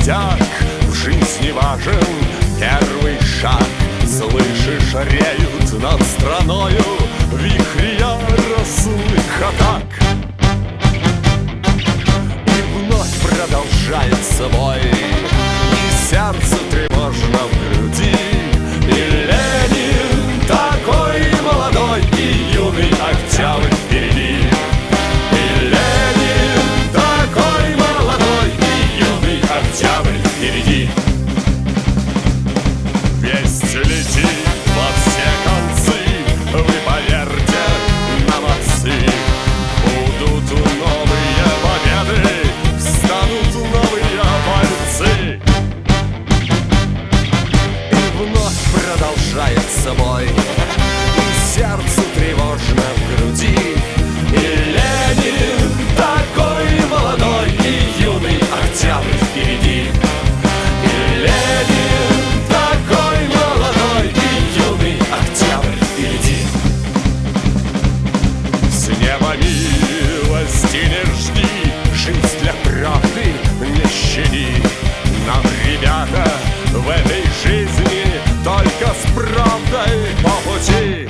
пустяк, в жизни важен первый шаг. Слышишь, реют над страною вихри яростных атак. И вновь продолжается бой, и сердце тревожно в груди. И Ленин такой молодой, и юный октябрь впереди. И Ленин такой молодой, и юный октябрь впереди. Весть летит во все концы, вы поверьте на молодцы. Будут новые победы, встанут новые бойцы. И вновь продолжается бой, и сердцу тревожно в груди. И Ленин такой молодой, и юный октябрь впереди. И Ленин такой молодой, и юный октябрь впереди. С неба милости не жди, жизнь для правды не щади. Нам, ребята, в этой жизни только с правдой по пути.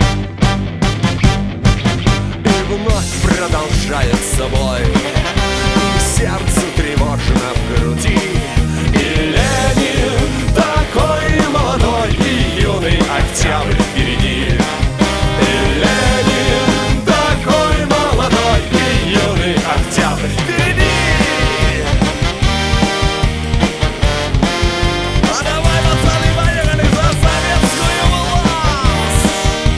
И вновь продолжается бой, и сердцу тревожно в груди. И Ленин такой молодой, и юный октябрь впереди. И Ленин такой молодой, и юный октябрь впереди. А давай, пацаны, поехали за советскую власть!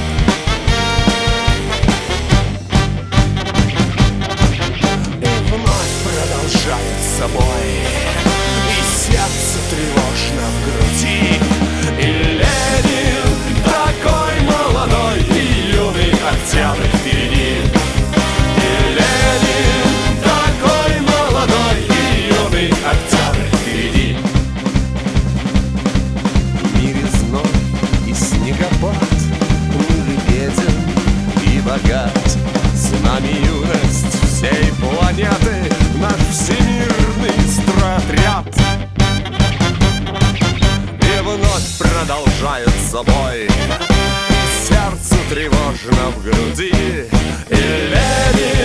И вновь продолжается бой, и сердце тревожно в груди. И Ленин такой молодой, и юный октябрь впереди. И Ленин такой молодой, и юный октябрь впереди. В мире зной и снегопад, мир беден и богат. С нами юность всей планеты, наш всемирный стройотряд. И вновь продолжается бой, и сердцу тревожно в груди. И Ленин